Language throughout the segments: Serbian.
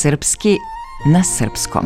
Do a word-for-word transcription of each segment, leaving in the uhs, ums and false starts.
Srpski na srpskom.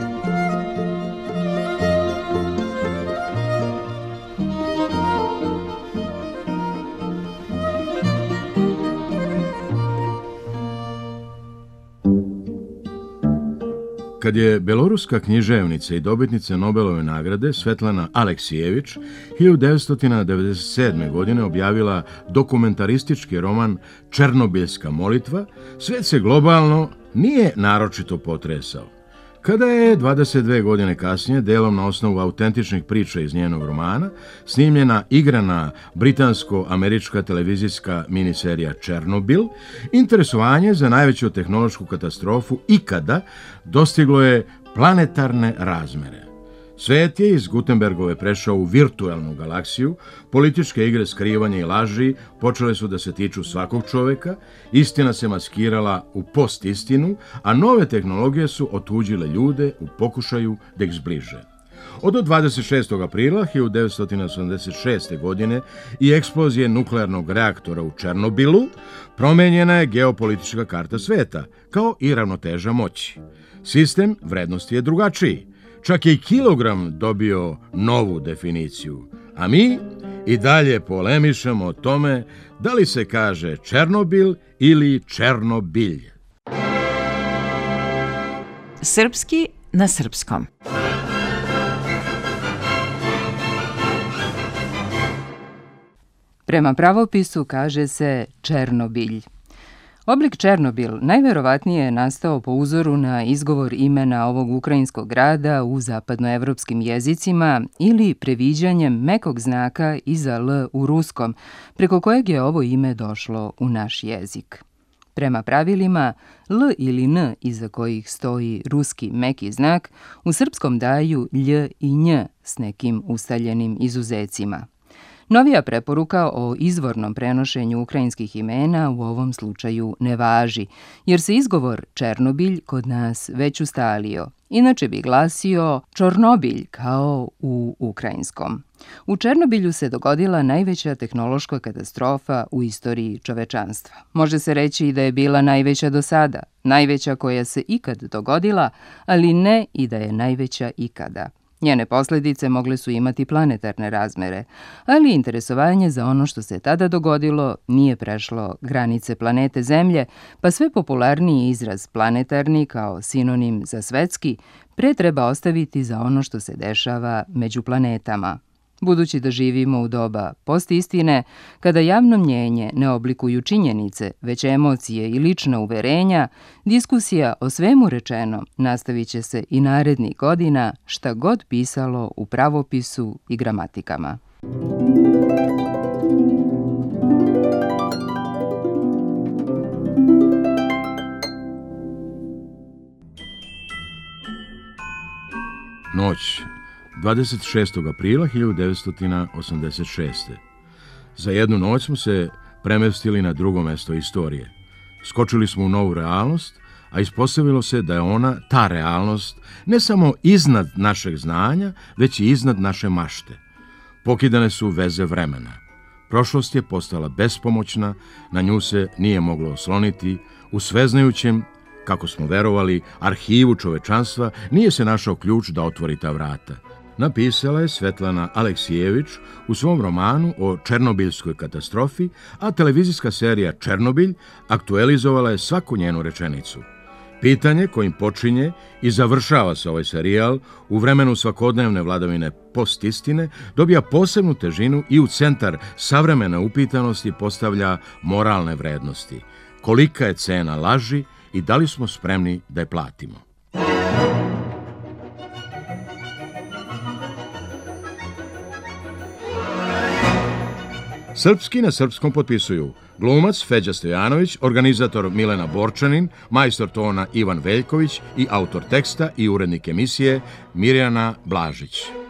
Kad je beloruska književnica i dobitnica Nobelove nagrade Svetlana Aleksijević hiljadu devetsto devedeset sedme. godine objavila dokumentaristički roman Černobiljska molitva, svet se globalno nije naročito potresao. Kada je dvadeset dve godine kasnije, delom na osnovu autentičnih priča iz njenog romana, snimljena igrana britansko-američka televizijska miniserija Černobil, interesovanje za najveću tehnološku katastrofu ikada dostiglo je planetarne razmere. Svet je iz Gutenbergove prešao u virtualnu galaksiju, političke igre skrivanja i laži počele su da se tiču svakog čoveka, istina se maskirala u postistinu, a nove tehnologije su otuđile ljude u pokušaju da ih zbliže. Od dvadeset šestog aprila hiljadu devetsto osamdeset šeste. godine i eksplozije nuklearnog reaktora u Černobilu promenjena je geopolitička karta sveta, kao i ravnoteža moći. Sistem vrednosti je drugačiji. Čak je i kilogram dobio novu definiciju, a mi i dalje polemišemo o tome da li se kaže Černobil ili Černobilj. Srpski na srpskom. Prema pravopisu kaže se Černobilj. Oblik Černobil najverovatnije je nastao po uzoru na izgovor imena ovog ukrajinskog grada u zapadnoevropskim jezicima ili previđanjem mekog znaka iza L u ruskom, preko kojeg je ovo ime došlo u naš jezik. Prema pravilima, L ili N iza kojih stoji ruski meki znak, u srpskom daju lj i nj s nekim ustaljenim izuzecima. Novija preporuka o izvornom prenošenju ukrajinskih imena u ovom slučaju ne važi, jer se izgovor Černobilj kod nas već ustalio. Inače bi glasio Čornobilj kao u ukrajinskom. U Černobilju se dogodila najveća tehnološka katastrofa u istoriji čovečanstva. Može se reći da je bila najveća do sada, najveća koja se ikad dogodila, ali ne i da je najveća ikada. Njene posljedice mogle su imati planetarne razmere, ali interesovanje za ono što se tada dogodilo nije prešlo granice planete Zemlje, pa sve popularniji izraz planetarni kao sinonim za svetski pre treba ostaviti za ono što se dešava među planetama. Budući da živimo u doba postistine, kada javno mnjenje ne oblikuju činjenice, već emocije i lična uverenja, diskusija o svemu rečenom nastavit će se i narednih godina, šta god pisalo u pravopisu i gramatikama. Noć. dvadeset šestog aprila hiljadu devetsto osamdeset šeste. Za jednu noć smo se premestili na drugo mesto istorije. Skočili smo u novu realnost, a ispostavilo se da je ona, ta realnost, ne samo iznad našeg znanja, već i iznad naše mašte. Pokidane su veze vremena. Prošlost je postala bespomoćna, na nju se nije moglo osloniti, u sveznajućem, kako smo verovali, arhivu čovečanstva nije se našao ključ da otvori ta vrata. Napisala je Svetlana Aleksijević u svom romanu o Černobiljskoj katastrofi, a televizijska serija Černobilj aktualizovala je svaku njenu rečenicu. Pitanje kojim počinje i završava se ovaj serijal u vremenu svakodnevne vladavine postistine dobija posebnu težinu i u centar savremene upitanosti postavlja moralne vrednosti. Kolika je cena laži i da li smo spremni da je platimo? Srpski na srpskom potpisuju glumac Feđa Stojanović, organizator Milena Borčanin, majstor tona Ivan Veljković i autor teksta i urednik emisije Mirjana Blažić.